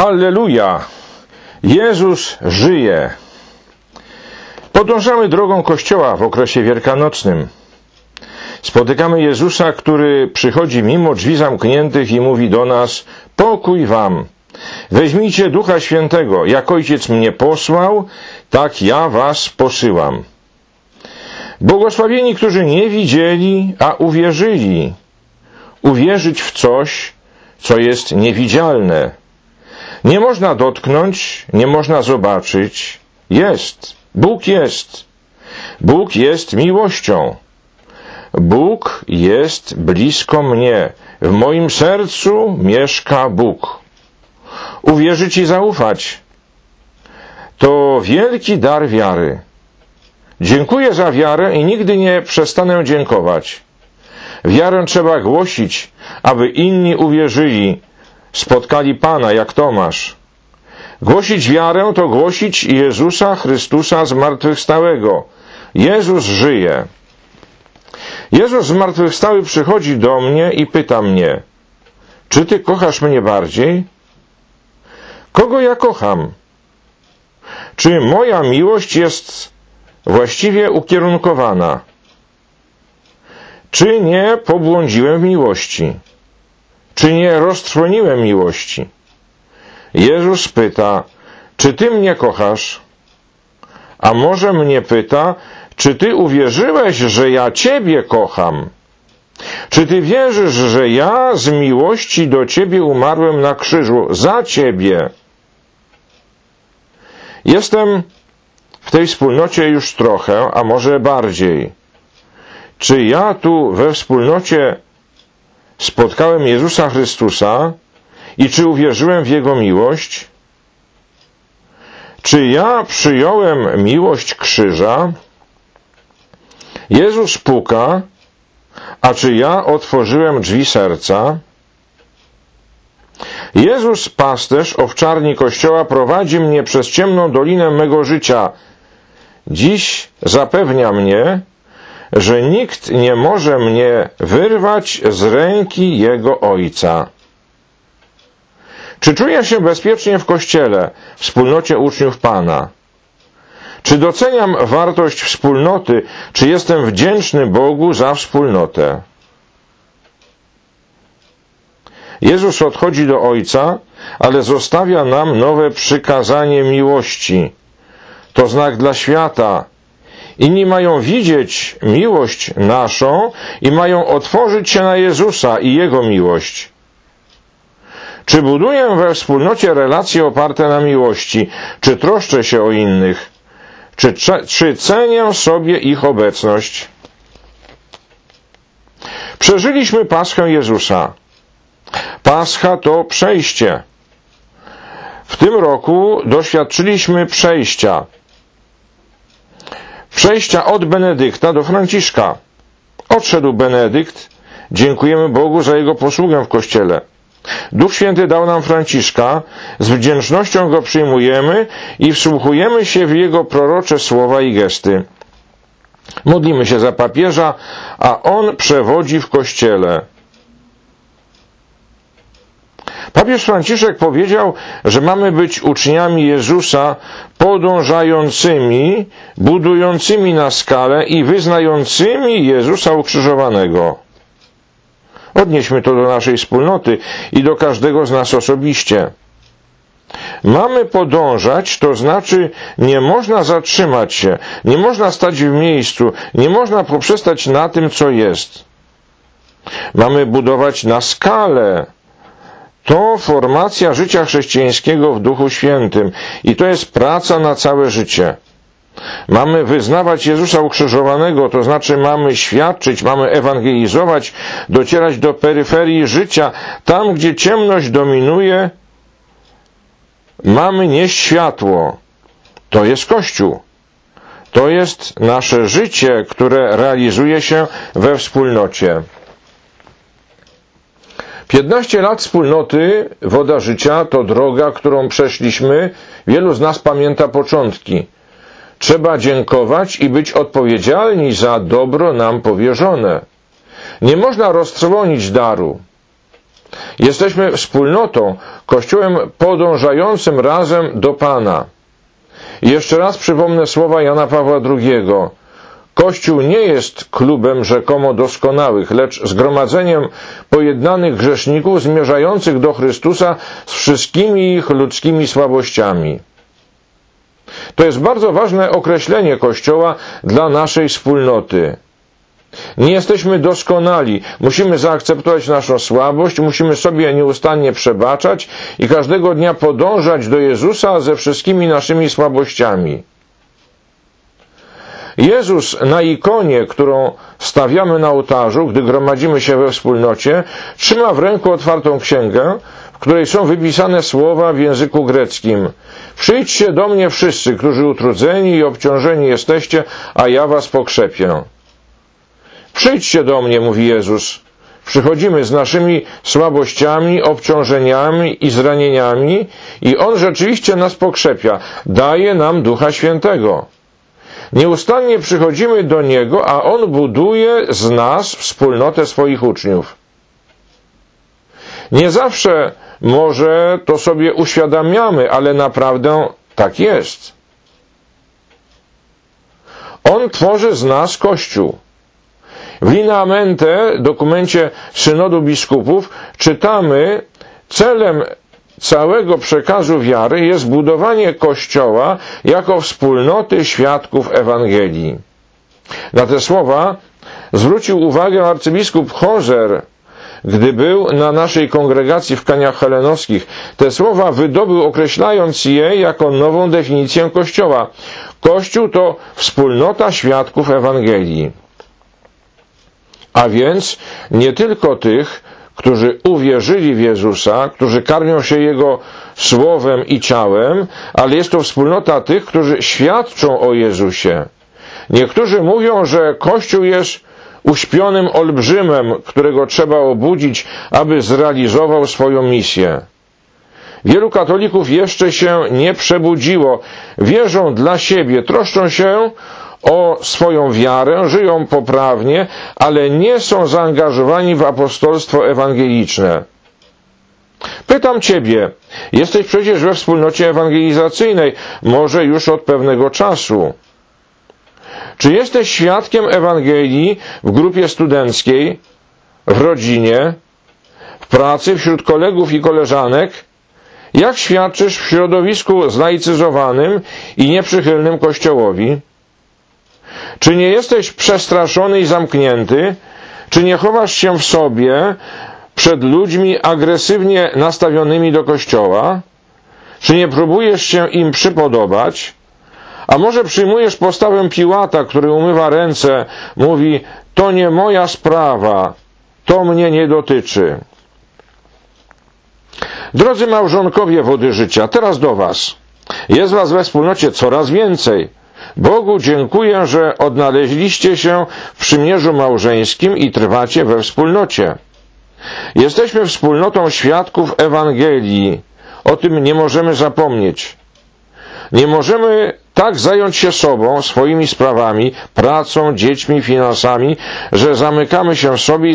Alleluja! Jezus żyje! Podążamy drogą Kościoła w okresie wielkanocnym. Spotykamy Jezusa, który przychodzi mimo drzwi zamkniętych i mówi do nas: pokój wam! Weźmijcie Ducha Świętego, jak Ojciec mnie posłał, tak ja was posyłam. Błogosławieni, którzy nie widzieli, a uwierzyli. Uwierzyć w coś, co jest niewidzialne. Nie można dotknąć, nie można zobaczyć. Jest. Bóg jest. Bóg jest miłością. Bóg jest blisko mnie. W moim sercu mieszka Bóg. Uwierzyć i zaufać. To wielki dar wiary. Dziękuję za wiarę i nigdy nie przestanę dziękować. Wiarę trzeba głosić, aby inni uwierzyli, spotkali Pana jak Tomasz. Głosić wiarę to głosić Jezusa Chrystusa zmartwychwstałego. Jezus żyje. Jezus zmartwychwstały przychodzi do mnie i pyta mnie: czy Ty kochasz mnie bardziej? Kogo ja kocham? Czy moja miłość jest właściwie ukierunkowana? Czy nie pobłądziłem w miłości? Czy nie roztrwoniłem miłości? Jezus pyta: czy Ty mnie kochasz? A może mnie pyta: czy Ty uwierzyłeś, że ja Ciebie kocham? Czy Ty wierzysz, że ja z miłości do Ciebie umarłem na krzyżu za Ciebie? Jestem w tej wspólnocie już trochę, a może bardziej. Czy ja tu we wspólnocie spotkałem Jezusa Chrystusa i czy uwierzyłem w Jego miłość? Czy ja przyjąłem miłość krzyża? Jezus puka, a czy ja otworzyłem drzwi serca? Jezus, pasterz owczarni Kościoła, prowadzi mnie przez ciemną dolinę mego życia. Dziś zapewnia mnie, że nikt nie może mnie wyrwać z ręki Jego Ojca. Czy czuję się bezpiecznie w Kościele, w wspólnocie uczniów Pana? Czy doceniam wartość wspólnoty? Czy jestem wdzięczny Bogu za wspólnotę? Jezus odchodzi do Ojca, ale zostawia nam nowe przykazanie miłości. To znak dla świata. Inni mają widzieć miłość naszą i mają otworzyć się na Jezusa i Jego miłość. Czy buduję we wspólnocie relacje oparte na miłości? Czy troszczę się o innych? Czy cenię sobie ich obecność? Przeżyliśmy Paschę Jezusa. Pascha to przejście. W tym roku doświadczyliśmy przejścia. Przejścia od Benedykta do Franciszka. Odszedł Benedykt. Dziękujemy Bogu za jego posługę w Kościele. Duch Święty dał nam Franciszka. Z wdzięcznością go przyjmujemy i wsłuchujemy się w jego prorocze słowa i gesty. Modlimy się za papieża, a on przewodzi w Kościele. Papież Franciszek powiedział, że mamy być uczniami Jezusa podążającymi, budującymi na skalę i wyznającymi Jezusa ukrzyżowanego. Odnieśmy to do naszej wspólnoty i do każdego z nas osobiście. Mamy podążać, to znaczy nie można zatrzymać się, nie można stać w miejscu, nie można poprzestać na tym, co jest. Mamy budować na skalę. To formacja życia chrześcijańskiego w Duchu Świętym i to jest praca na całe życie. Mamy wyznawać Jezusa ukrzyżowanego, to znaczy mamy świadczyć, mamy ewangelizować, docierać do peryferii życia. Tam, gdzie ciemność dominuje, mamy nieść światło. To jest Kościół. To jest nasze życie, które realizuje się we wspólnocie. 15 lat wspólnoty Woda Życia to droga, którą przeszliśmy. Wielu z nas pamięta początki. Trzeba dziękować i być odpowiedzialni za dobro nam powierzone. Nie można roztrwonić daru. Jesteśmy wspólnotą, Kościołem podążającym razem do Pana. I jeszcze raz przypomnę słowa Jana Pawła II. Kościół nie jest klubem rzekomo doskonałych, lecz zgromadzeniem pojednanych grzeszników zmierzających do Chrystusa z wszystkimi ich ludzkimi słabościami. To jest bardzo ważne określenie Kościoła dla naszej wspólnoty. Nie jesteśmy doskonali, musimy zaakceptować naszą słabość, musimy sobie nieustannie przebaczać i każdego dnia podążać do Jezusa ze wszystkimi naszymi słabościami. Jezus na ikonie, którą stawiamy na ołtarzu, gdy gromadzimy się we wspólnocie, trzyma w ręku otwartą księgę, w której są wypisane słowa w języku greckim. Przyjdźcie do mnie wszyscy, którzy utrudzeni i obciążeni jesteście, a ja was pokrzepię. Przyjdźcie do mnie, mówi Jezus. Przychodzimy z naszymi słabościami, obciążeniami i zranieniami i On rzeczywiście nas pokrzepia, daje nam Ducha Świętego. Nieustannie przychodzimy do Niego, a On buduje z nas wspólnotę swoich uczniów. Nie zawsze może to sobie uświadamiamy, ale naprawdę tak jest. On tworzy z nas Kościół. W Lineamente, dokumencie Synodu Biskupów, czytamy, celem całego przekazu wiary jest budowanie Kościoła jako wspólnoty świadków Ewangelii. Na te słowa zwrócił uwagę arcybiskup Hozer, gdy był na naszej kongregacji w Kaniach Helenowskich. Te słowa wydobył, określając je jako nową definicję Kościoła. Kościół to wspólnota świadków Ewangelii. A więc nie tylko tych, którzy uwierzyli w Jezusa, którzy karmią się Jego słowem i ciałem, ale jest to wspólnota tych, którzy świadczą o Jezusie. Niektórzy mówią, że Kościół jest uśpionym olbrzymem, którego trzeba obudzić, aby zrealizował swoją misję. Wielu katolików jeszcze się nie przebudziło, wierzą dla siebie, troszczą się o swoją wiarę, żyją poprawnie, ale nie są zaangażowani w apostolstwo ewangeliczne. Pytam Ciebie, jesteś przecież we wspólnocie ewangelizacyjnej, może już od pewnego czasu. Czy jesteś świadkiem Ewangelii w grupie studenckiej, w rodzinie, w pracy, wśród kolegów i koleżanek? Jak świadczysz w środowisku zlaicyzowanym i nieprzychylnym Kościołowi? Czy nie jesteś przestraszony i zamknięty? Czy nie chowasz się w sobie przed ludźmi agresywnie nastawionymi do Kościoła? Czy nie próbujesz się im przypodobać? A może przyjmujesz postawę Piłata, który umywa ręce, mówi, to nie moja sprawa, to mnie nie dotyczy. Drodzy małżonkowie wody życia, teraz do Was. Jest Was we wspólnocie coraz więcej. Bogu dziękuję, że odnaleźliście się w przymierzu małżeńskim i trwacie we wspólnocie. Jesteśmy wspólnotą świadków Ewangelii. O tym nie możemy zapomnieć. Nie możemy tak zająć się sobą, swoimi sprawami, pracą, dziećmi, finansami, że zamykamy się w sobie i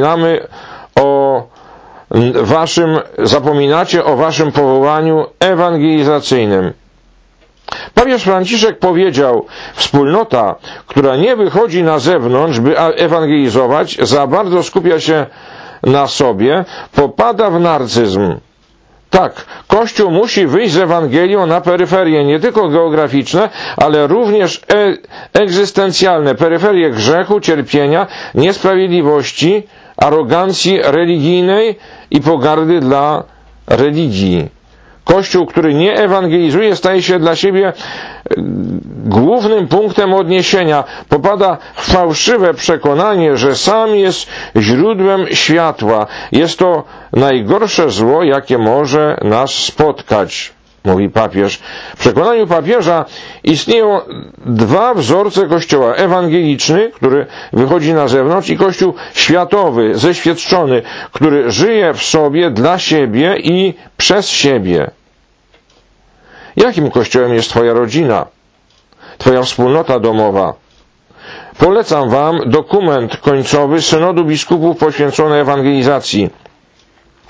zapominacie o waszym powołaniu ewangelizacyjnym. Papież Franciszek powiedział, wspólnota, która nie wychodzi na zewnątrz, by ewangelizować, za bardzo skupia się na sobie, popada w narcyzm. Tak, Kościół musi wyjść z Ewangelią na peryferie, nie tylko geograficzne, ale również egzystencjalne, peryferie grzechu, cierpienia, niesprawiedliwości, arogancji religijnej i pogardy dla religii. Kościół, który nie ewangelizuje, staje się dla siebie głównym punktem odniesienia. Popada w fałszywe przekonanie, że sam jest źródłem światła. Jest to najgorsze zło, jakie może nas spotkać, mówi papież. W przekonaniu papieża istnieją dwa wzorce Kościoła. Ewangeliczny, który wychodzi na zewnątrz, i Kościół światowy, zeświadczony, który żyje w sobie, dla siebie i przez siebie. Jakim Kościołem jest Twoja rodzina? Twoja wspólnota domowa? Polecam Wam dokument końcowy Synodu Biskupów poświęcony ewangelizacji.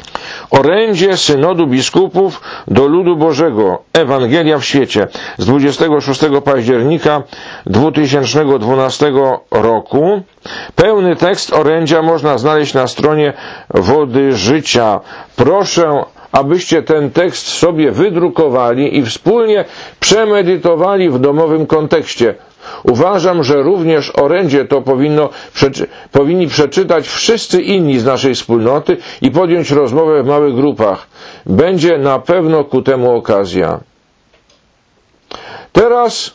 Orędzie Synodu Biskupów do ludu Bożego. Ewangelia w świecie z 26 października 2012 roku. Pełny tekst orędzia można znaleźć na stronie Wody Życia. Proszę, abyście ten tekst sobie wydrukowali i wspólnie przemedytowali w domowym kontekście. Uważam, że również orędzie to powinni przeczytać wszyscy inni z naszej wspólnoty i podjąć rozmowę w małych grupach. Będzie na pewno ku temu okazja. Teraz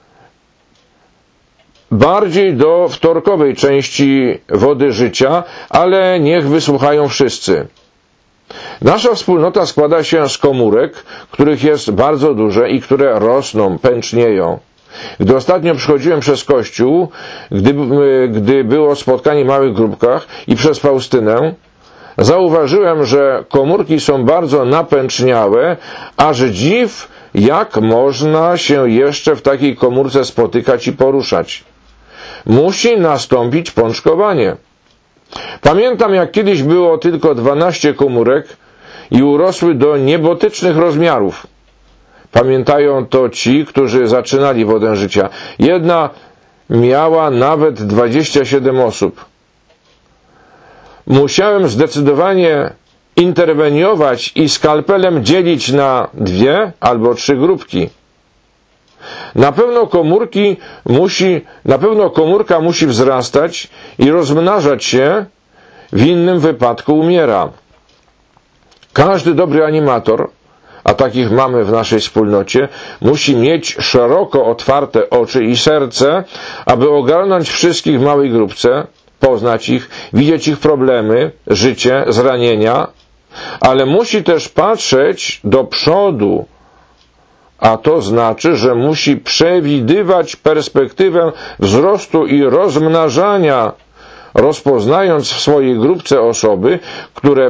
bardziej do wtorkowej części Wody Życia, ale niech wysłuchają wszyscy. Nasza wspólnota składa się z komórek, których jest bardzo dużo i które rosną, pęcznieją. Gdy ostatnio przychodziłem przez kościół, gdy było spotkanie w małych grupkach i przez Faustynę, zauważyłem, że komórki są bardzo napęczniałe, aż dziw, jak można się jeszcze w takiej komórce spotykać i poruszać. Musi nastąpić pączkowanie. Pamiętam, jak kiedyś było tylko 12 komórek i urosły do niebotycznych rozmiarów. Pamiętają to ci, którzy zaczynali Wodę Życia. Jedna miała nawet 27 osób. Musiałem zdecydowanie interweniować i skalpelem dzielić na 2 albo 3 grupki. Na pewno komórka musi wzrastać i rozmnażać się, w innym wypadku umiera. Każdy dobry animator, a takich mamy w naszej wspólnocie, musi mieć szeroko otwarte oczy i serce, aby ogarnąć wszystkich w małej grupce, poznać ich, widzieć ich problemy, życie, zranienia, ale musi też patrzeć do przodu, a to znaczy, że musi przewidywać perspektywę wzrostu i rozmnażania, rozpoznając w swojej grupce osoby, która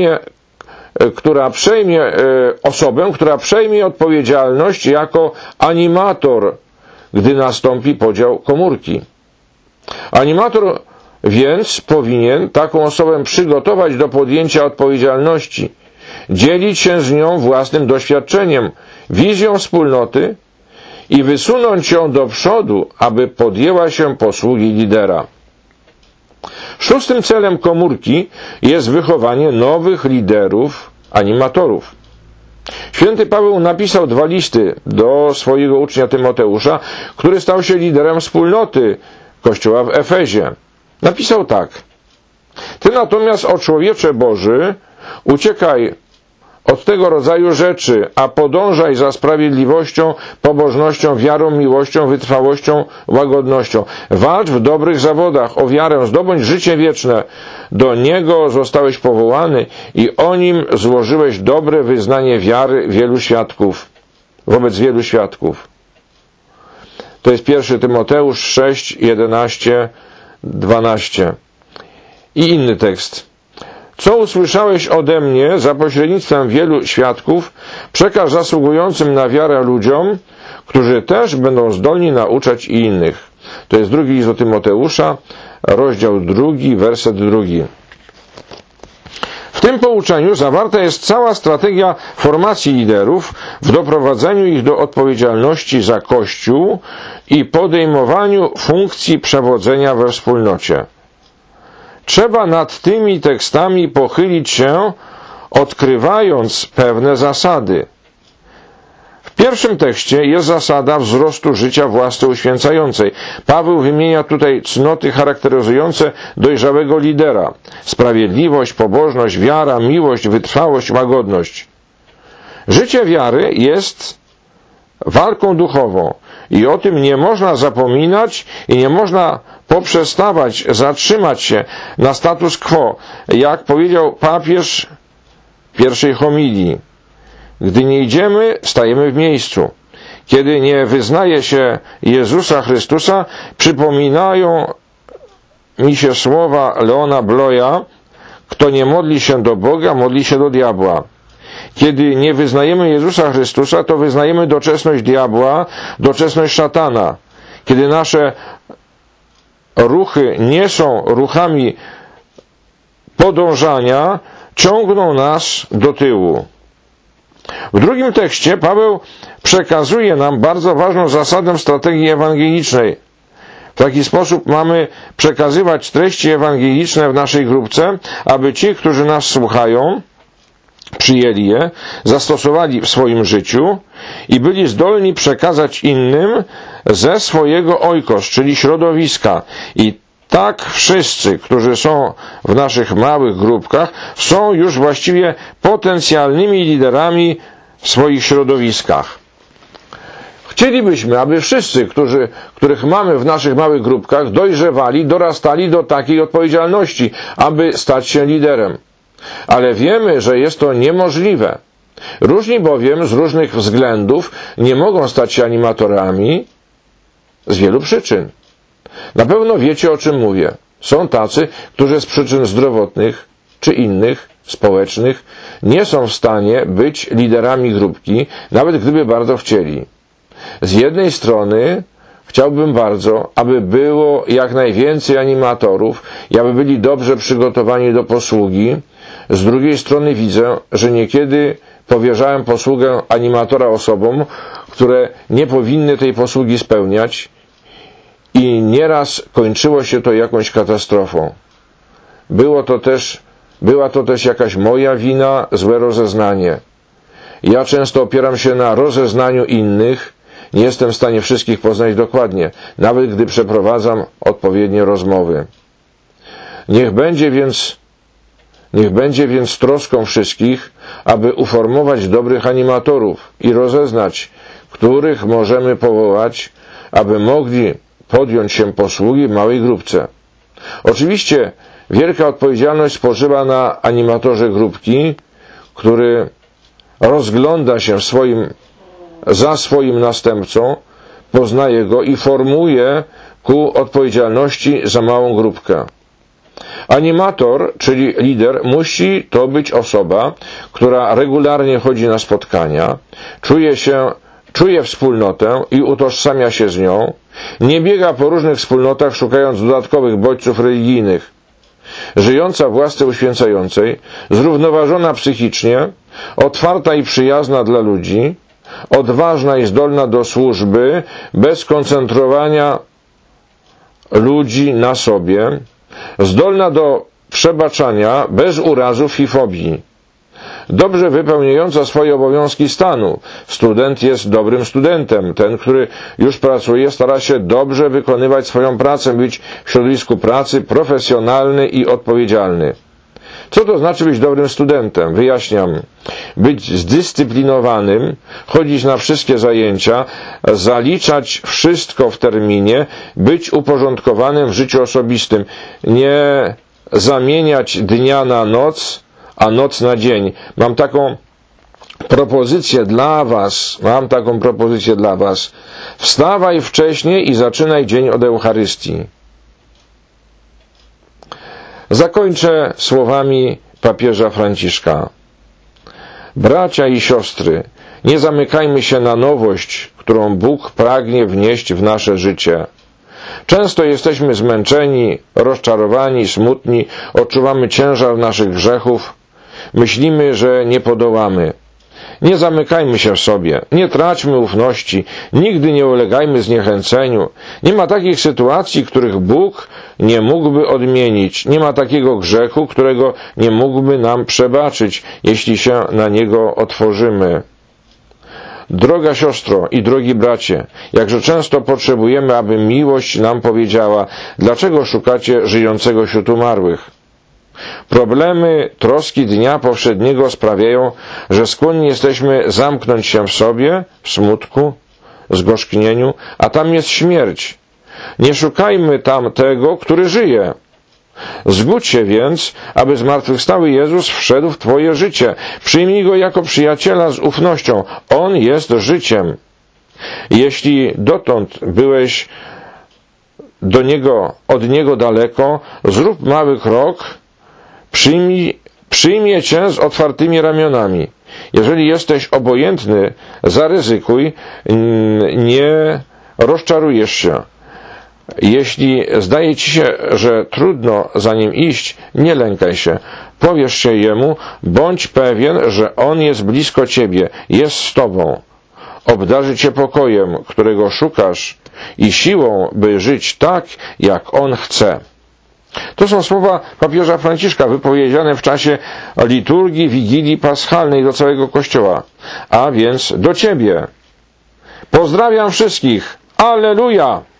przejmie odpowiedzialność jako animator, gdy nastąpi podział komórki. Animator więc powinien taką osobę przygotować do podjęcia odpowiedzialności, dzielić się z nią własnym doświadczeniem, wizją wspólnoty i wysunąć ją do przodu, aby podjęła się posługi lidera. 6. celem komórki jest wychowanie nowych liderów, animatorów. Święty Paweł napisał 2 listy do swojego ucznia Tymoteusza, który stał się liderem wspólnoty Kościoła w Efezie. Napisał tak: Ty natomiast, o człowiecze Boży, uciekaj od tego rodzaju rzeczy, a podążaj za sprawiedliwością, pobożnością, wiarą, miłością, wytrwałością, łagodnością. Walcz w dobrych zawodach o wiarę, zdobądź życie wieczne. Do niego zostałeś powołany i o nim złożyłeś dobre wyznanie wiary wobec wielu świadków. To jest 1 Tymoteusz 6, 11, 12. I inny tekst. Co usłyszałeś ode mnie za pośrednictwem wielu świadków, przekaż zasługującym na wiarę ludziom, którzy też będą zdolni nauczać i innych. To jest 2 list do Tymoteusza, rozdział 2, werset 2. W tym pouczeniu zawarta jest cała strategia formacji liderów w doprowadzeniu ich do odpowiedzialności za Kościół i podejmowaniu funkcji przewodzenia we wspólnocie. Trzeba nad tymi tekstami pochylić się, odkrywając pewne zasady. W pierwszym tekście jest zasada wzrostu życia w łasce uświęcającej. Paweł wymienia tutaj cnoty charakteryzujące dojrzałego lidera: sprawiedliwość, pobożność, wiara, miłość, wytrwałość, łagodność. Życie wiary jest walką duchową i o tym nie można zapominać i nie można poprzestawać, zatrzymać się na status quo, jak powiedział papież w pierwszej homilii. Gdy nie idziemy, stajemy w miejscu. Kiedy nie wyznaje się Jezusa Chrystusa, przypominają mi się słowa Leona Bloya: kto nie modli się do Boga, modli się do diabła. Kiedy nie wyznajemy Jezusa Chrystusa, to wyznajemy doczesność diabła, doczesność szatana. Kiedy nasze ruchy nie są ruchami podążania, ciągną nas do tyłu. W drugim tekście Paweł przekazuje nam bardzo ważną zasadę strategii ewangelicznej. W taki sposób mamy przekazywać treści ewangeliczne w naszej grupce, aby ci, którzy nas słuchają, przyjęli je, zastosowali w swoim życiu i byli zdolni przekazać innym ze swojego oikos, czyli środowiska. I tak wszyscy, którzy są w naszych małych grupkach, są już właściwie potencjalnymi liderami w swoich środowiskach. Chcielibyśmy, aby wszyscy, których mamy w naszych małych grupkach, dojrzewali, dorastali do takiej odpowiedzialności, aby stać się liderem. Ale wiemy, że jest to niemożliwe. Różni bowiem z różnych względów nie mogą stać się animatorami z wielu przyczyn. Na pewno wiecie, o czym mówię. Są tacy, którzy z przyczyn zdrowotnych czy innych, społecznych, nie są w stanie być liderami grupki, nawet gdyby bardzo chcieli. Z jednej strony chciałbym bardzo, aby było jak najwięcej animatorów i aby byli dobrze przygotowani do posługi. Z drugiej strony widzę, że niekiedy powierzałem posługę animatora osobom, które nie powinny tej posługi spełniać i nieraz kończyło się to jakąś katastrofą. Była to też jakaś moja wina, złe rozeznanie. Ja często opieram się na rozeznaniu innych, nie jestem w stanie wszystkich poznać dokładnie, nawet gdy przeprowadzam odpowiednie rozmowy. Niech będzie więc troską wszystkich, aby uformować dobrych animatorów i rozeznać, których możemy powołać, aby mogli podjąć się posługi w małej grupce. Oczywiście wielka odpowiedzialność spoczywa na animatorze grupki, który rozgląda się za swoim następcą, poznaje go i formuje ku odpowiedzialności za małą grupkę. Animator, czyli lider, musi to być osoba, która regularnie chodzi na spotkania, czuje wspólnotę i utożsamia się z nią, nie biega po różnych wspólnotach szukając dodatkowych bodźców religijnych. Żyjąca w łasce uświęcającej, zrównoważona psychicznie, otwarta i przyjazna dla ludzi, odważna i zdolna do służby, bez koncentrowania ludzi na sobie, zdolna do przebaczania, bez urazów i fobii. Dobrze wypełniająca swoje obowiązki stanu. Student jest dobrym studentem. Ten, który już pracuje, stara się dobrze wykonywać swoją pracę, być w środowisku pracy profesjonalny i odpowiedzialny. Co to znaczy być dobrym studentem? Wyjaśniam. Być zdyscyplinowanym, chodzić na wszystkie zajęcia, zaliczać wszystko w terminie, być uporządkowanym w życiu osobistym, nie zamieniać dnia na noc, a noc na dzień. Mam taką propozycję dla was. Wstawaj wcześniej i zaczynaj dzień od Eucharystii. Zakończę słowami papieża Franciszka. Bracia i siostry, nie zamykajmy się na nowość, którą Bóg pragnie wnieść w nasze życie. Często jesteśmy zmęczeni, rozczarowani, smutni, odczuwamy ciężar naszych grzechów, myślimy, że nie podołamy. Nie zamykajmy się w sobie, nie traćmy ufności, nigdy nie ulegajmy zniechęceniu. Nie ma takich sytuacji, których Bóg nie mógłby odmienić. Nie ma takiego grzechu, którego nie mógłby nam przebaczyć, jeśli się na niego otworzymy. Droga siostro i drogi bracie, jakże często potrzebujemy, aby miłość nam powiedziała, dlaczego szukacie żyjącego wśród umarłych. Problemy, troski dnia powszedniego sprawiają, że skłonni jesteśmy zamknąć się w sobie, w smutku, zgorzknieniu, a tam jest śmierć. Nie szukajmy tam tego, który żyje. Zgódź się więc, aby zmartwychwstały Jezus wszedł w twoje życie. Przyjmij Go jako przyjaciela z ufnością. On jest życiem. Jeśli dotąd byłeś od Niego daleko, zrób mały krok, przyjmie cię z otwartymi ramionami. Jeżeli jesteś obojętny, zaryzykuj, nie rozczarujesz się. Jeśli zdaje ci się, że trudno za Nim iść, nie lękaj się. Powiesz się Jemu, bądź pewien, że On jest blisko Ciebie, jest z Tobą. Obdarzy Cię pokojem, którego szukasz i siłą, by żyć tak, jak On chce. To są słowa papieża Franciszka wypowiedziane w czasie liturgii Wigilii Paschalnej do całego Kościoła, a więc do Ciebie. Pozdrawiam wszystkich. Alleluja!